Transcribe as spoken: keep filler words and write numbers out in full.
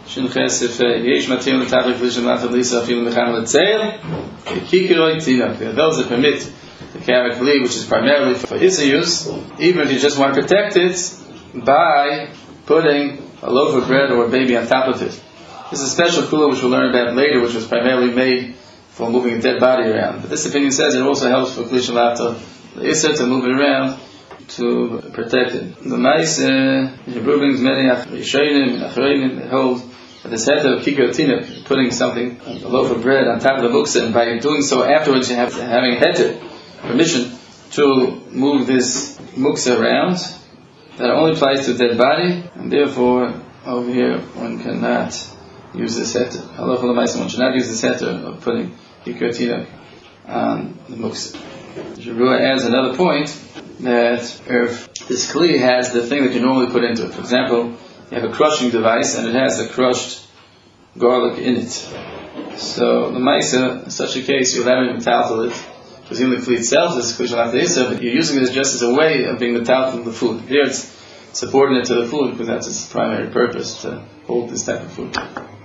Shinches if yesh matir l'tavik v'lishem la'av l'isa afilu mechan l'tzeil kikiroi tzina. There are those that permit the carrot kli, which is primarily for issa use, even if you just want to protect it by putting a loaf of bread or a baby on top of it. This is a special kula which we'll learn about later, which was primarily made for moving a dead body around. But this opinion says it also helps for kli shalata l'isa to move it around to protect it. The mice, uh, Hebrew brings many Rishonim and Achronim that hold that the heter of kikir tinuk, putting something, a loaf of bread on top of the muksa, and by doing so afterwards you have having heter, permission to move this muksa around. That only applies to a dead body, and therefore over here one cannot use this heter. Halacha l'maisa, one should not use this heter of putting kikir tinuk on the muksa. Jerua adds another point, that if this kli has the thing that you normally put into it. For example, you have a crushing device and it has a crushed garlic in it. So the maisa, in such a case, you'll have it metaltal it. Presumably the kli itself is kli shalata isa, but you're using it just as a way of being metaltal the food. Here it's subordinate to the food because that's its primary purpose, to hold this type of food.